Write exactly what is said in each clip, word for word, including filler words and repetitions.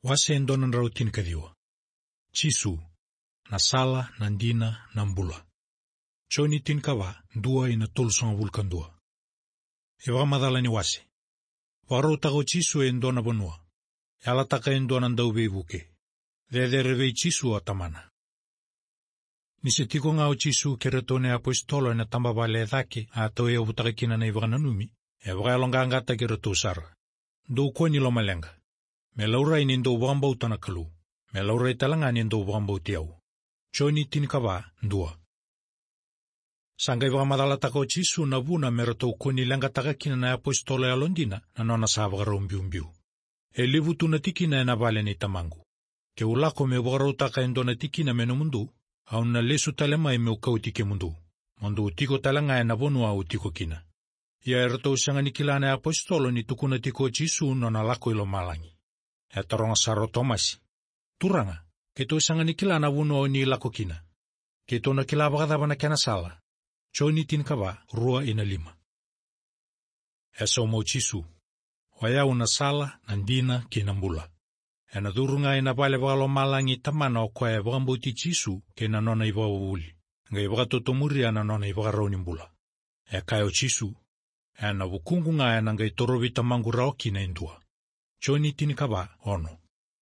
Wase endonan rautin kadiwa. Chisu, na sala, nandina, nambula. Choni tinkawa, dua ina tolsong vulkan dua. Ewa madala ni wase. Waro tako chisu endona bonua. Yala taka endonan daube ibuke. Dede reve chisu atamana. Nisetiko ngao chisu keretone apostolo na tamba vale dhake ato e ubutaka kina na iwa nanumi. Ewa alonga angata kereto sara. Do koni lo malenga. Me laura ini ndo wambau tanakalu. Me laura italanga ni ndo wambau tiau. Choni tinkawa ndua. Sanga iwa madala tako chisu na vuna mereto koni langa taka kina na apostolo ya Londina na nona sabagara umbiu umbiu. E livu tunatikina na vale ni tamangu. Ke ulako me waro taka endona tikina meno mundu. Au na lesu talema ime uka utike mundu. Mundu utiko talanga ya navonu au utiko kina. Ya ereto usanga nikilana ya apostolo ni tukuna tiko chisu nona lako ilo malangi. E taronga saro Tomasi. Turanga, keto usanga nikilana vunu au ni lako kina. Keto na kila wakadaba na kena sala. Choni tinkawa rua ina lima. E somo chisu. Waya una sala nandina kinambula. E na durunga ina vale wakalo malangi tamana o kwa e wakambuti chisu ke na nona iwa wawuli. Nga iwa totomuri ana nona iwa rauni mbula. E kayo chisu. E na wukungu nga ena nga itorovi tamangu raoki na indua. Choni tinkawa ono.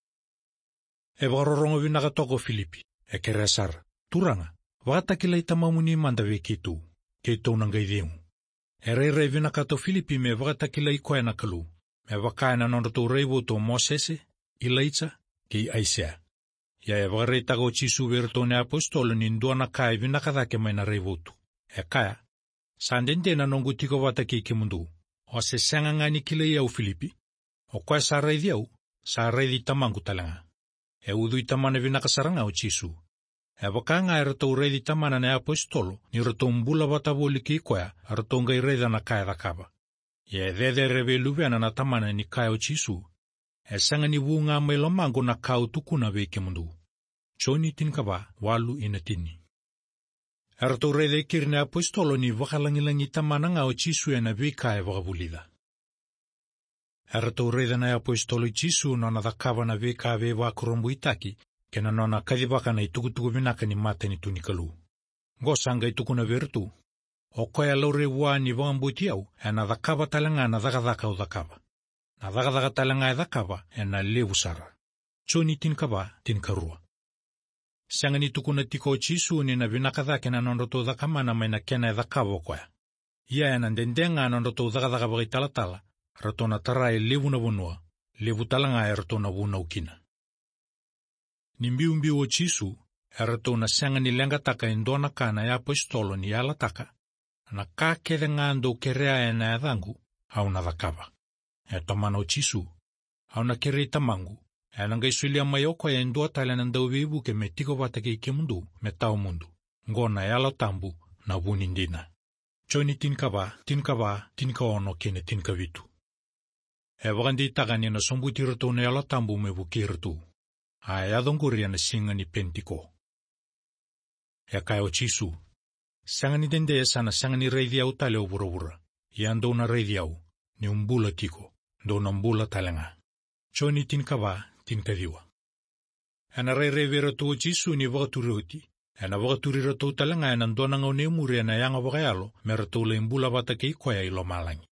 E wakarorongo vinaka toko Filipi. E keresar. Turanga. Wakatakila itamamuni mandave kitu. Keto nanga idhimu. E reire vinaka to Filipi me wakatakila ikoe na kalu. Me wakaya na nondo reivo to Mosese. Ilaitsa ki Aisea. Ya e wakare tako chisu vertone apostolo ni ndua na kaya vinakadhake maina reivotu. E kaya. Sandende na nongu tiko wataki kimundu. O se sanga ngani kile iau Filipi. O kwa sa reithi au, sa reithi tamangu talanga. E udu itamane vinakasaranga o chisu. E wakanga e rato reithi tamana na apostolo ni rato mbula watavoli ki ikoya a rato ngai reitha na kaya dhakaba. Ya dhede reve luveana na tamana ni kaya o chisu. E sanga ni wunga mailo mango na kau tukuna veke mundu. Choni tinkawa walu inatini. E rato reitha kirne apostolo ni wakalangilangi tamana nga o chisu e na vika e wakavulida. E rato reitha na apostolo chisu nona dhakava na vika ve wakurombu itaki kena nona kadhivaka na itukutuku vinaka ni mata ni tunikalu. Ngo sanga itukuna vertu. O koya laure waa ni wangambuti au e na dhakava talanga na dhakadhaka o dhakava. Na dhakadhaka talanga e dhakava e na levu sara. Choni tinkawa tinkarua. Sanga ni tukuna tiko chisu ni na vinakadhake na nondoto dhakamana maina kena e dhakava o koya. Ia e na ndendenga nondoto dhakadhaka bagi talatala. Rato na tara e levu na vunua. Levu talanga e rato na vuna ukina. Ni mbiu mbiu o chisu, e rato na sanga ni lenga taka endona kana ya apostolo ni ala taka, na ka kede ngando kerea e na edhangu, au na dhakava. E tomana o chisu, au na kere tamangu, e na ngaisuilia mayoko ya endua tala na ndauvivu ke me tiko watake ike mundu, me tau mundu, ngona e ala tambu na vuni ndina. Choni tinkawa, tinkawa, tinkaono kene tinkavitu. E wakandi itagani na sombuti rato na ala tambu me vuki ratu. Ai adonguria na singa ni pentiko. E kaya o chisu. Sanga ni dende sana sanga ni reithi au tale o burawura. Ia ndo na reithi au. Ni umbula tiko. Ndo na umbula talanga. Choni tinkawa, tinkadiwa. E na rei rei vera tu o chisu ni wakaturi oti. E na wakaturi rato talanga e na ndo na ngau neumuri e na yanga wakayalo. Me rato le umbula watake ikoya ilo malangi.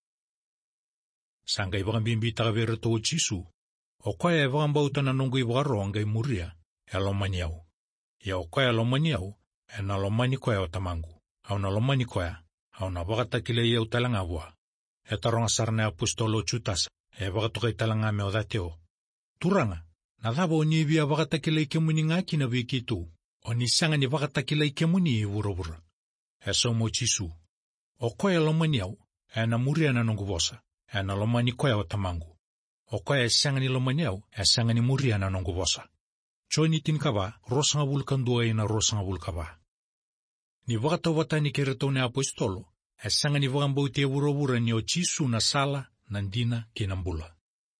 Sanga i wakambimbi taka vera tu o chisu. O koya e wakambauta na nungu i wakaroanga i muria, e lomani au. Ia o koya lomani au, e na lomani koya o tamangu. Au na lomani koya, au na wakatakile i au talanga wua. E taronga sarne apostolo chutasa, e wakatoka i talanga me o dhateo. Turanga, na dhaba o ni via wakatakile i kemuni ngaki na wikitu, o ni sanga ni wakatakile i kemuni i wurawura. E somo chisu. O koya lomani au, e na muria na nungu vosa, e na lomani koya o tamangu. O koya e sanga ni lomani au, e sanga ni muria na nongu vosa. Choni tinkawa, rosanga vulkan dua ina rosanga vulkawa. Ni wakata watani keretone apostolo, e sanga ni wakambauti e wurawura ni o chisu na sala, nandina, kinambula.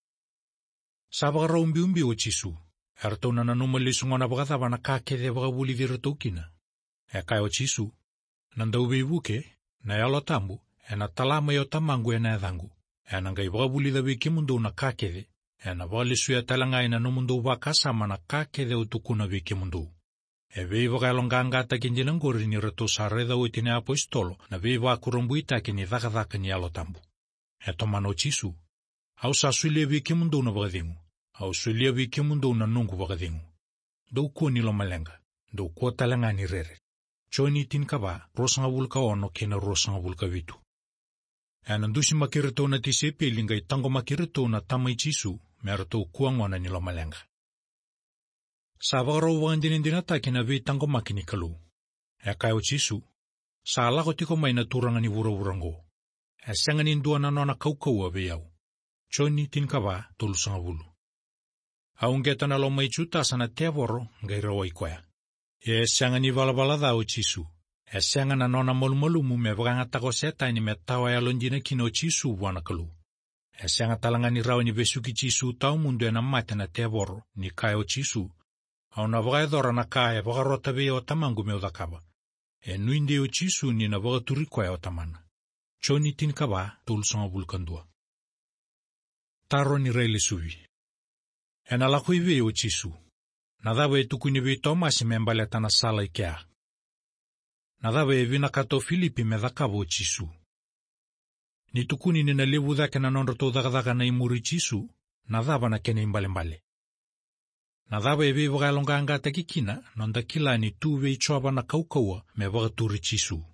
Sabakara umbi umbi o chisu, e ratona na numalisunga na wakatava na kakede wakabuli virato kina. E kaya o chisu, nandauwe ibuke, na yalo tambu, e na talama yo tamangu e na edhangu. E na ngai wakabuli dhawe kimundu na kakede, E na vale suya talangai na no mundu wakasa mana kake de utukuna viki mundu. E vei vakalonganga takinji nangori ni reto sareda uitine apostolo na vei vakurumbuita kini dhakadhaka ni alotambu. E tomano chisu. Au sa sulia viki mundu na vakadingu. Au sulia viki mundu na nungu vakadingu. Do kuo nilo malenga. Do kuo talanga ni rere. Choni tinkava rosanga vulka ono kena rosanga vulka vitu. E nandusi makirito na tisepe linga itango makirito na tamai chisu merato kuangona nilo malenga. Sa vakaro wakandinindina takina vei tango makini kalu. E kayo chisu. Sa alako tiko mai na turanga ni vura-vurango. E sangani ndua na nona kaukau vei au. Choni tinkava tulusanga vulu. Aungeta na lo mai chuta sana tevoro ngaira waikoya. E sangani valavalada au chisu. E sangana nona molumolumu me vakanga tako seta ni me tawa ya lonjina kino chisu wana kalu. E sanga talangani rao ni vesuki chisu tau mundu e na mate na tevoro ni kayo chisu. Au na vakaedora na kaya vakarota vei o tamangu me udakava. E nuinde o chisu ni na vakaturikoya o tamana. Choni tinkava tulusanga vulkandua. Taro ni reile suvi. E na lako iwe o chisu. Nadhawa e tukuni vei tomasi membaleta na sala ikea. Nadhawa e vina kato Filipi me dhakava o chisu. Ni tukuni ni na levu dhake na nonroto dhakadhaka na imuri chisu, nadhawa na kene imbale-mbale. Nadhawa e vei vakalonga anga takikina, nonda kila ni tu vei choaba na kaukaua me vakaturi chisu.